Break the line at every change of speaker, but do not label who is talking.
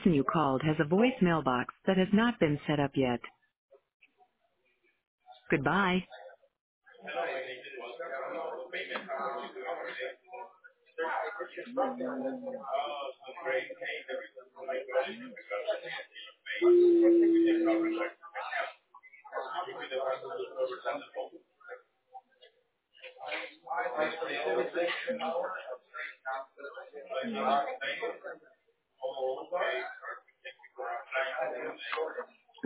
person you called has a voicemail box that has not been set up yet. Goodbye.